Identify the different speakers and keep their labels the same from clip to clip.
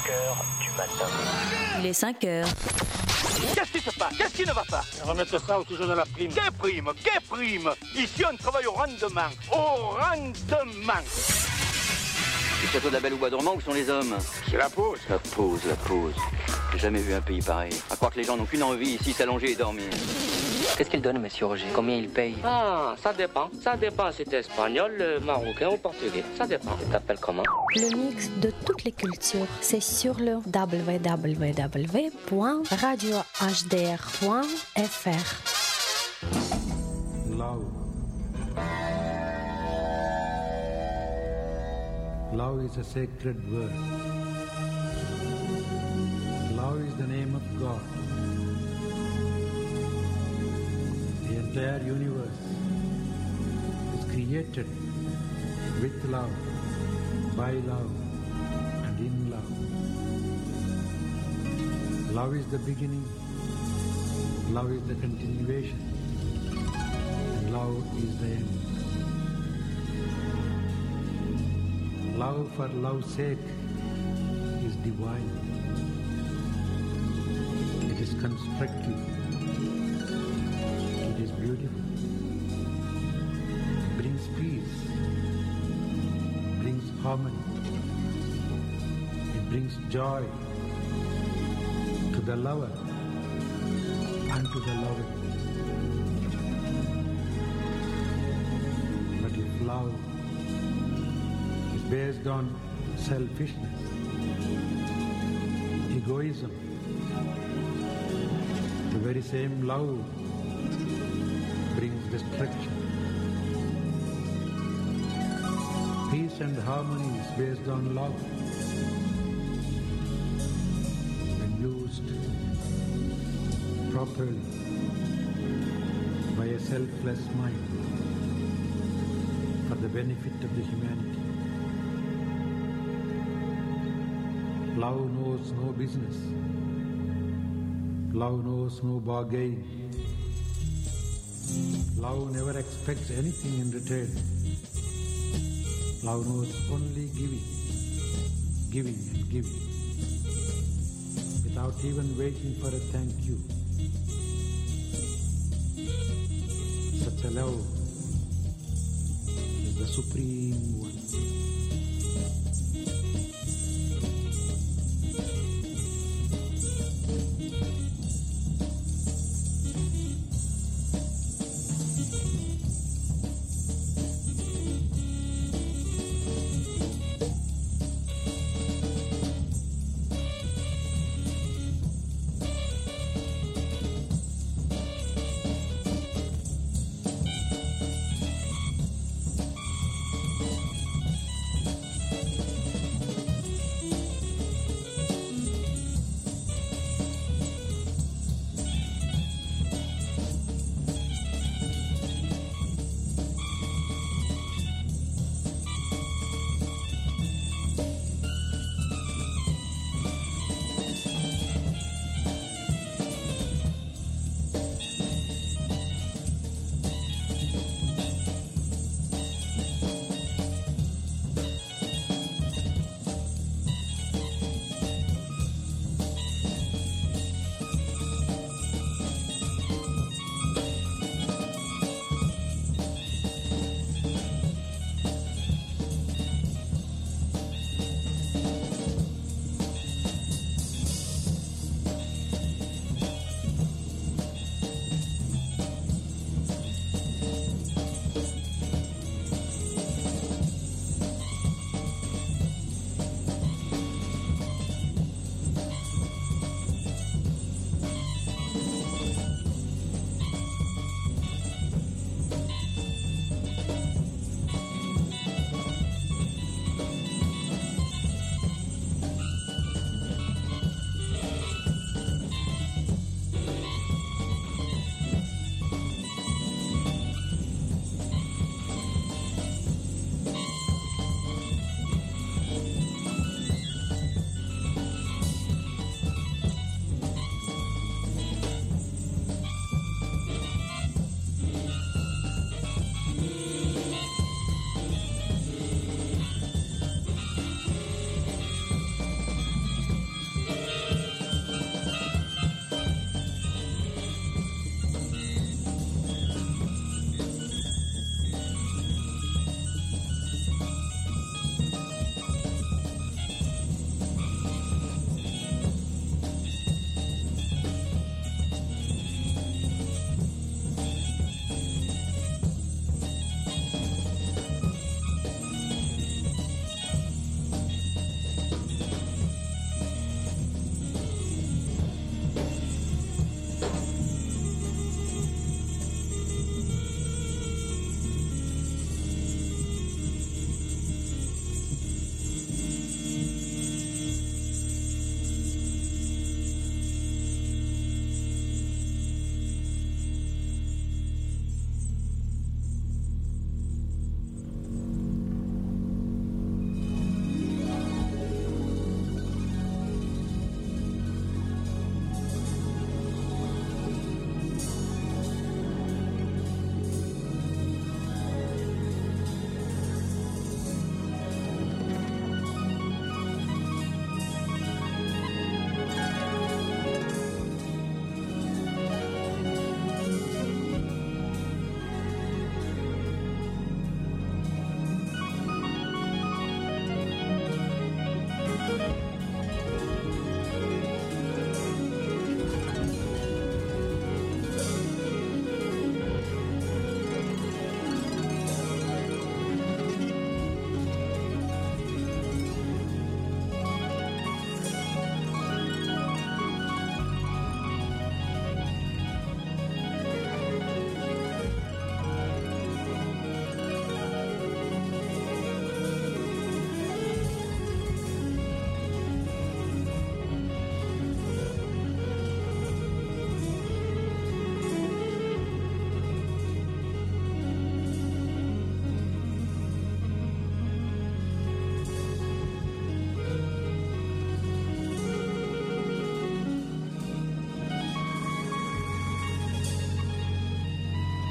Speaker 1: 5h du matin.
Speaker 2: Il est 5h.
Speaker 3: Qu'est-ce qui se passe? Qu'est-ce qui ne va pas?
Speaker 4: Remettre ça au sujet de la prime.
Speaker 3: Quelle prime? Quelle prime? Ici, on travaille au rendement. Au rendement.
Speaker 5: Le château de la Belle au Bois dormant, où sont les hommes?
Speaker 4: C'est la pause.
Speaker 5: La pause, la pause. J'ai jamais vu un pays pareil. À croire que les gens n'ont qu'une envie ici, s'allonger et dormir.
Speaker 1: Qu'est-ce qu'il donne, monsieur Roger? Combien il paye?
Speaker 6: Ah, ça dépend. Ça dépend si t'es espagnol, marocain ou portugais. Ça dépend. Tu t'appelles comment?
Speaker 7: Le mix de toutes les cultures, c'est sur le www.radiohdr.fr.
Speaker 8: Love. Love is a sacred word. Love is the name of God. The entire universe is created with love, by love, and in love. Love is the beginning, love is the continuation, and love is the end. Love for love's sake is divine. It is constructive. It is beautiful. It brings peace. It brings harmony. It brings joy to the lover and to the loved. But if love is based on selfishness, egoism, the very same love brings destruction. Peace and harmony is based on love. When used properly by a selfless mind for the benefit of the humanity. Love knows no business. Love knows no bargain. Love never expects anything in return. Love knows only giving, giving and giving, without even waiting for a thank you. Such a love is the supreme one.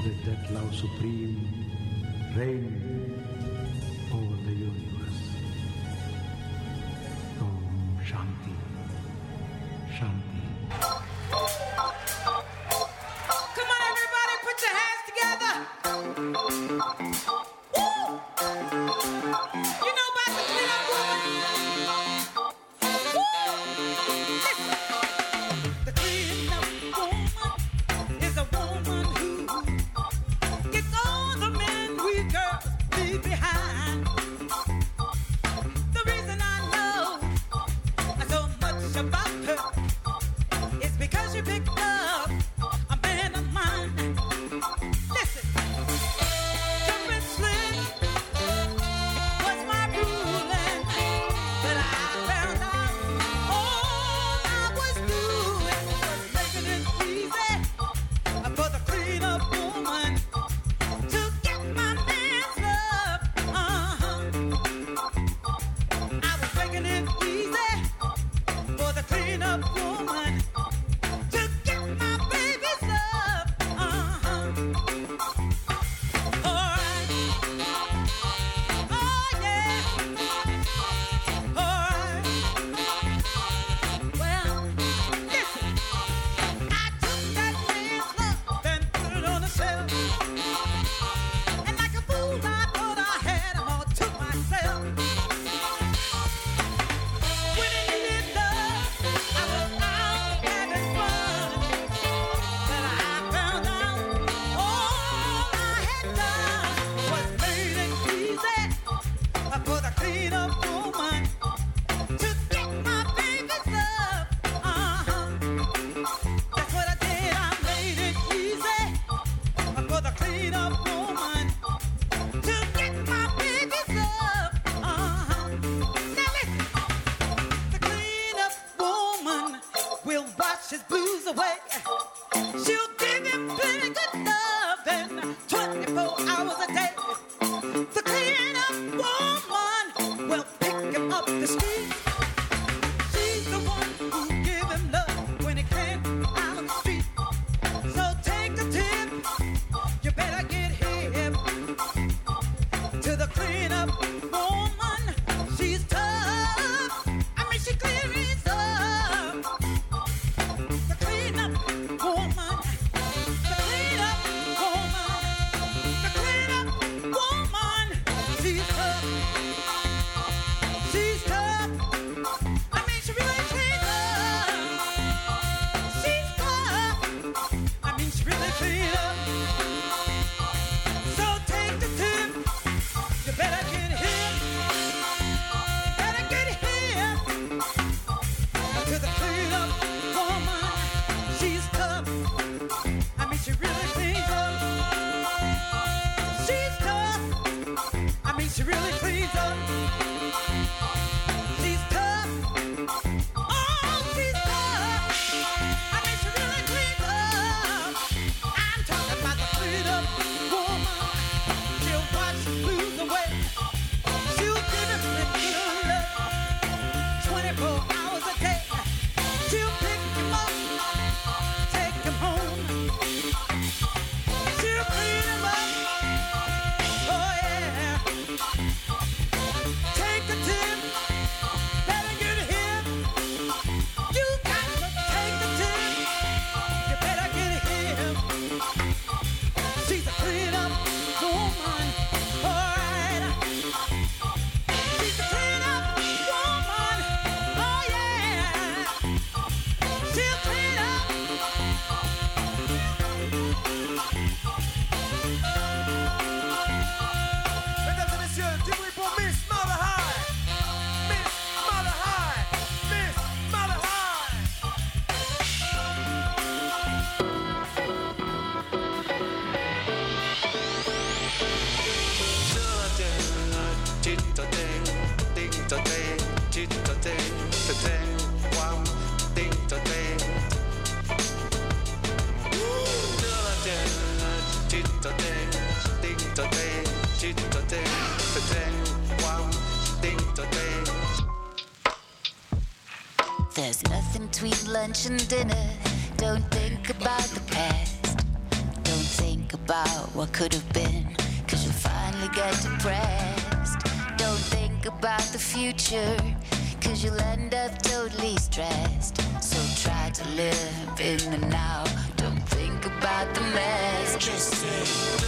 Speaker 8: let that love supreme reign over the universe. Om Shanti, Shanti.
Speaker 2: Come on, everybody, put your hands together. Woo! You know about the cleanup woman? Woo! Listen. The cleanup woman is a woman who gets all the men we girls leave behind. The reason I know so much about her is because she picked up a man of mine. Listen, jumping slim was my ruling, but I found out all I was doing was making it easy for the cleanup woman to get my man's love. I was making it easy for the cleanup woman to get my baby's love. Alright. Oh yeah. Alright. Well, listen. I took that man's love and put it on the shelf. And like a fool, I thought I had him all to myself. When he needed love, I was out having fun. But I found out all I had done was made it easy for the cleanup woman to get my baby's love. That's what I did. I made it easy for the cleanup woman to get my baby's love. Now listen. The cleanup woman will wash his blues away. She'll give him plenty good love and 24 hours a day. The cleanup woman will pick him up the street. She's the one who give him love when he can't out on the street. So take a tip. You better get hip to the cleanup woman. She's tough. I mean, she cleans up. The cleanup woman. The cleanup woman. The cleanup woman. She's tough. She's tough. I mean, she really cleans up. She's tough. I mean, she really cleans up. So take the tip. You better get hip. Better get hip to the cleanup woman. She's tough. I mean, she really cleans up. She's tough. I mean, she really cleans up. She's tough. Oh, she's tough. I mean, she really cleans up. I'm talking about the cleanup woman. She'll wash the blues away. She'll give him the good love 24 hours a day. She'll pick him up, take him home. She'll clean him up. Oh yeah. Take a tip. Better get hip. You got to take a tip. You better get hip. She's a cleanup woman. Alright. She's a cleanup woman. Oh yeah. She'll clean up.
Speaker 9: Mesdames et messieurs, du bruit pour Miss Mother High. Miss Mother High. Miss Mother High.
Speaker 10: There's nothing between lunch and dinner. Don't think about the past. Don't think think about what could have been, 'cause you'll finally get depressed. Don't think about the future, 'cause you'll end up totally stressed. So try to live in the now, don't think about the mess. Just say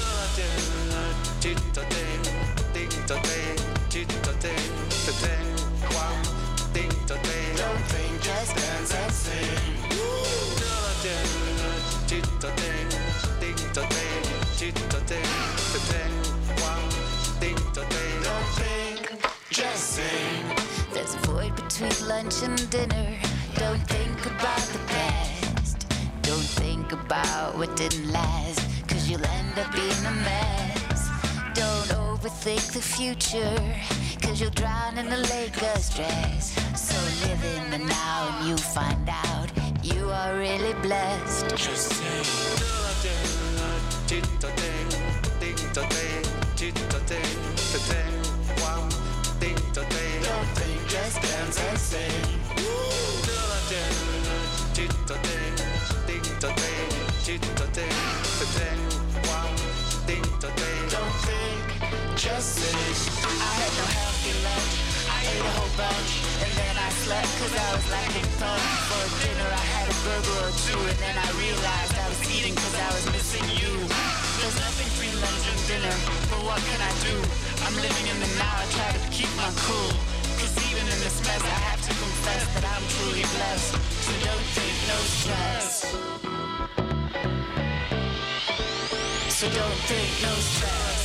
Speaker 10: don't think, just dance and sing. Don't think, just sing. There's a void between lunch and dinner. Don't think about the past. Don't think about what didn't last, 'cause you'll end up being a mess. Don't overthink the future, 'cause you'll drown in a lake of stress. So live in the now and you'll find out you are really blessed. Just say don't think, just dance and sing. Don't think, just sing. I had no healthy lunch, I ate a whole bunch, and then I slept 'cause I was lacking punch. For dinner I had a burger or two, and then I realized I was eating 'cause I was missing you. There's nothing between lunch and dinner, but what can I do? I'm living in the now, I try to keep my cool, 'cause even in this mess I have to confess that I'm truly blessed. So don't take no stress. So don't take no stress.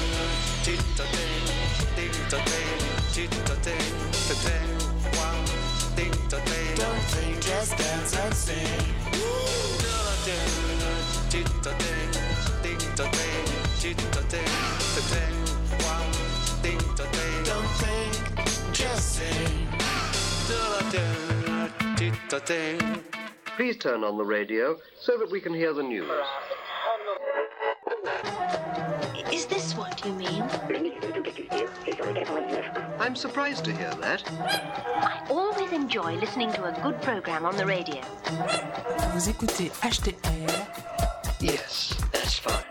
Speaker 10: Don't think, just dance and sing. Don't think, just sing.
Speaker 11: Please turn on the radio so that we can hear the news.
Speaker 12: Is this what you mean?
Speaker 11: I'm surprised to hear that.
Speaker 12: I always enjoy listening to a good program on the radio.
Speaker 13: Vous écoutez HTR.
Speaker 11: Yes, that's fine.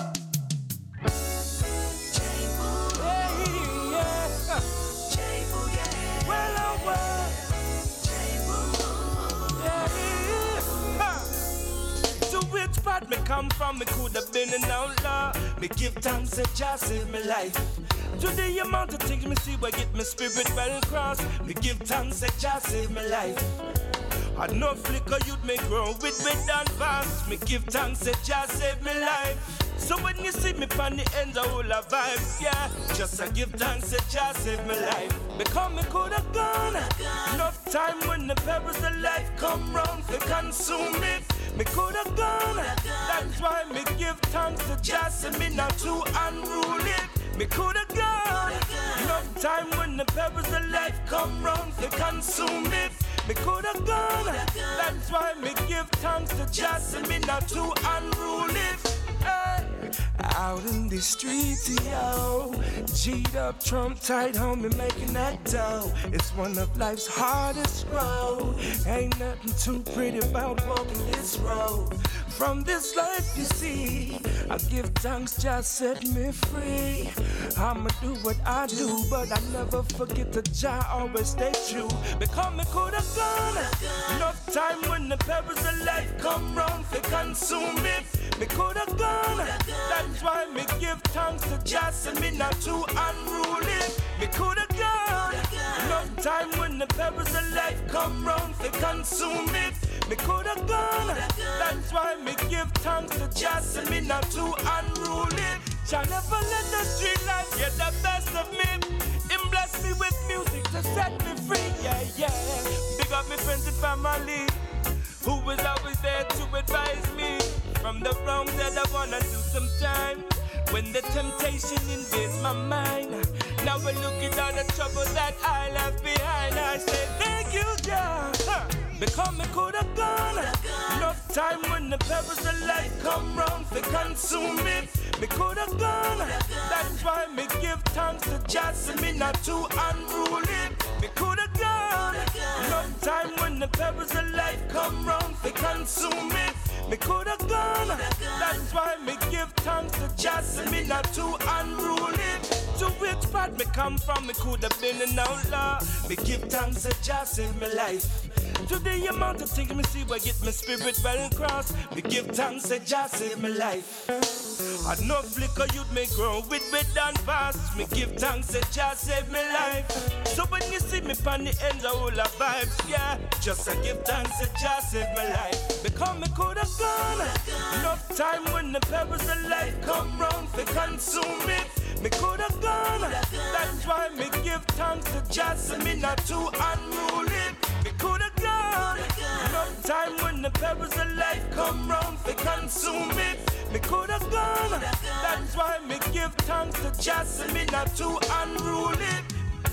Speaker 9: Part me come from, me could have been an outlaw. Me give thanks that Jah saved my life. To the amount of things me see where get my spirit well crossed. Me give thanks that Jah saved my life. I no flicker you'd me grow with and fast. Me give thanks that Jah saved my life. So when you see me pan the end of all the vibes, yeah, just I give thanks that Jah saved my life. Because me could have gone enough time when the pebbles of life come round to consume it. Me could have gone, that's why me give thanks to Jah, and me not too unruly. Me could have gone enough time when the pebbles of life come round to consume it. Me could have gone, that's why me give thanks to Jah, and me not too unruly. Hey. Out in the streets, yo, G'd up, Trump tight, homie, making that dough. It's one of life's hardest road. Ain't nothing too pretty about walking this road. From this life, you see, I give thanks, just set me free. I'ma do what I do, but I never forget to Jah, always stay true. Because me could have gone enough time when the pebbles of life come round to consume it. Me could have gone, that's why me give thanks to Jah, and me not too unruly. Me could have gone enough time when the pebbles of life come round to consume it. Me could have gone, that's why me give thanks to Jah, and me not too unruly. Jah never let the street life get the best of me. Him bless me with music to set me free, yeah, yeah. Big up me friends and family, who was always there to advise me from the wrongs that I wanna do sometime. When the temptation invades my mind, now I look at all the trouble that I left behind. I say thank you, Jah. Because me could have gone enough time when the pebbles of life come round to consume it. Me could have gone, that's why me give thanks to Jah, and me not too unruly. Me could have gone enough time when the pebbles of life come round to consume it. Me could have gone, that's why me give thanks to just me not too unruly. To which part me come from, me could have been an outlaw. Me give thanks to just save my life. To the amount of things me see, where get my spirit well cross. Me give thanks to just save my life. I no flicker you'd me grow with done fast. Me give thanks to just save my life. So when you see me pan the end of all the vibes, yeah, just I give thanks to just save my life. Because me could have gone enough time when the pebbles of life come round for consume it. Me could have gone, that's why me give thanks to just me not too unruly. Me could have gone, enough time when the pebbles of life come round for consume it. Me could have gone, that's why me give thanks to just me not too unruly.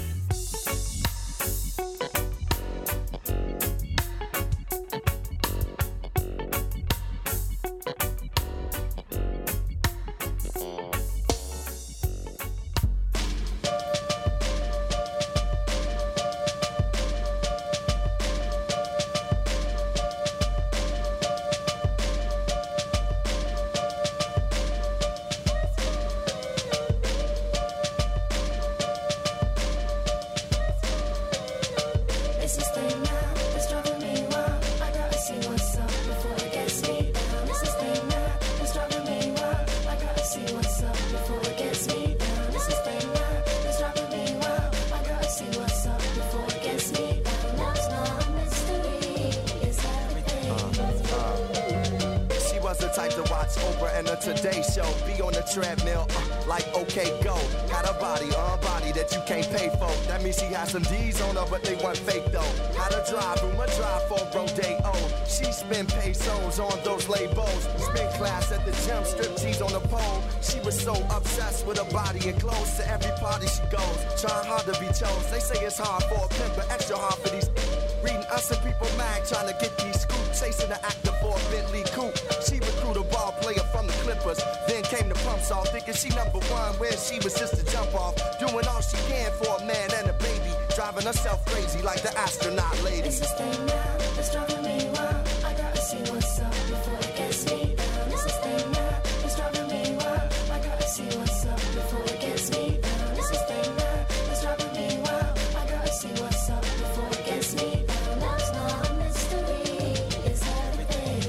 Speaker 14: Today show, be on the treadmill, like okay go. Had a body that you can't pay for. That means she had some D's on her, but they weren't fake though. Had a drive room, a drive for Rodeo. She spent pesos on those labels. Spent class at the gym, strip tees on the pole. She was so obsessed with her body and clothes. To every party she goes, trying hard to be chose. They say it's hard for a pimp, but extra hard for these. Reading Us and People mag, trying to get these scoops. Chasing the actor for a Bentley coupe. She recruited a ball player from the Clippers. Then came the pump song, thinking she number one, where she was just a jump off. Doing all she can for a man and a baby. Driving herself crazy like the astronaut lady.
Speaker 10: It's a thing now, it's driving me wild. I gotta see what's up before it gets me down. It's a thing now, it's driving me wild. I gotta see what's up before it gets me down. It's a thing now, it's driving me wild. I gotta see what's up before it gets me down. Love's not a mystery, it's everything.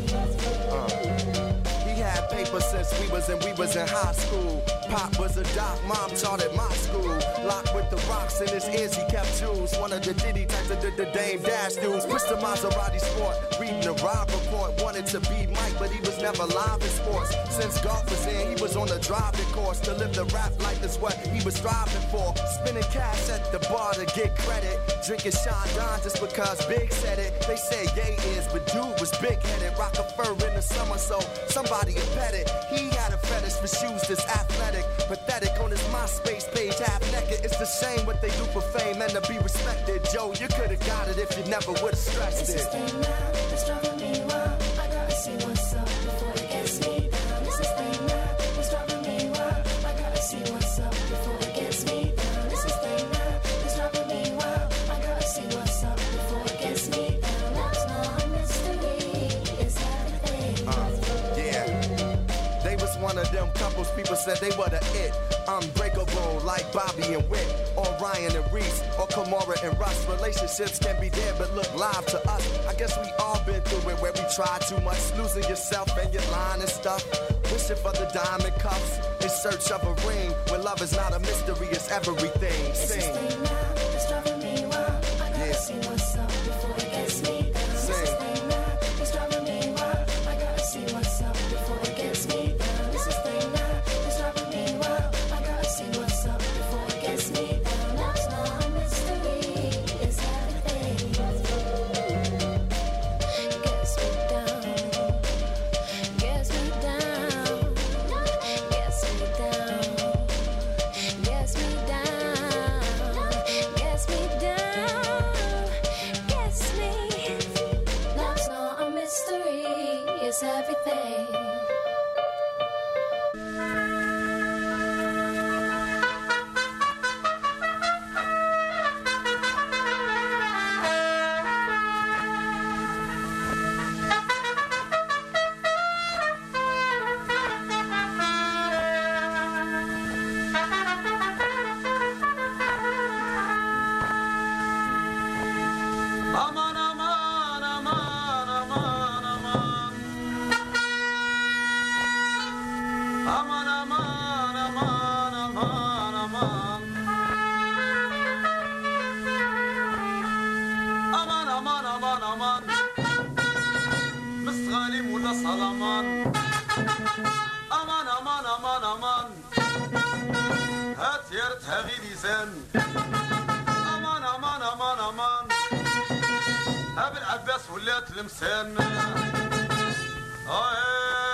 Speaker 14: He had paper since we was in high school. Pop was a doc, mom taught at my school. Locked with the rocks in his ears, he kept jewels. One of the Diddy types that did the Dame Dash dudes. Pushed the Maserati Sport, reading the ride report. Wanted to be Mike, but he was never live in sports. Since golf was in, he was on the driving course. To live the rap life is what he was striving for. Spending cash at the bar to get credit. Drinking Chandon just because Big said it. They said Ye is, but dude was big-headed. Rock a fur in the summer, so somebody would pet it. He had a fetish for shoes that's athletic. Pathetic on his MySpace page, half naked. It's the shame what they do for fame and to be respected. Joe, you could've got it if you never would've stressed it.
Speaker 10: It's a thing now, it's driving me wild. I gotta see what's up before it gets me down. It's a thing now, it's driving me wild. I gotta see what's up before it gets me down. It's a thing now, it's driving me wild. I gotta see what's up before it gets me down. Love's not a mystery, it's everything.
Speaker 14: Yeah. They was one of them couples people said they were the it. Unbreakable like Bobby and Wick, or Ryan and Reese, or Kamora and Russ. Relationships can be dead but look live to us. I guess we all been through it where we try too much, losing yourself and your line and stuff. Wishing for the diamond cuffs in search of a ring. When love is not a mystery, it's everything. Sing.
Speaker 10: It's a thing now, it's driving me wild. I gotta see what's up before it gets me down. It's a thing now, it's driving me wild. I gotta see what's up before it gets me down. It's a thing now, it's driving me wild. I gotta see what's up before it gets me down. Love's not a mystery, it's everything. Gets me down, gets me down, gets me down, gets me down, gets me down,
Speaker 15: امان امان امان امان هات يرتها غي لسان امان امان امان امان ابن عباس ولات لمسان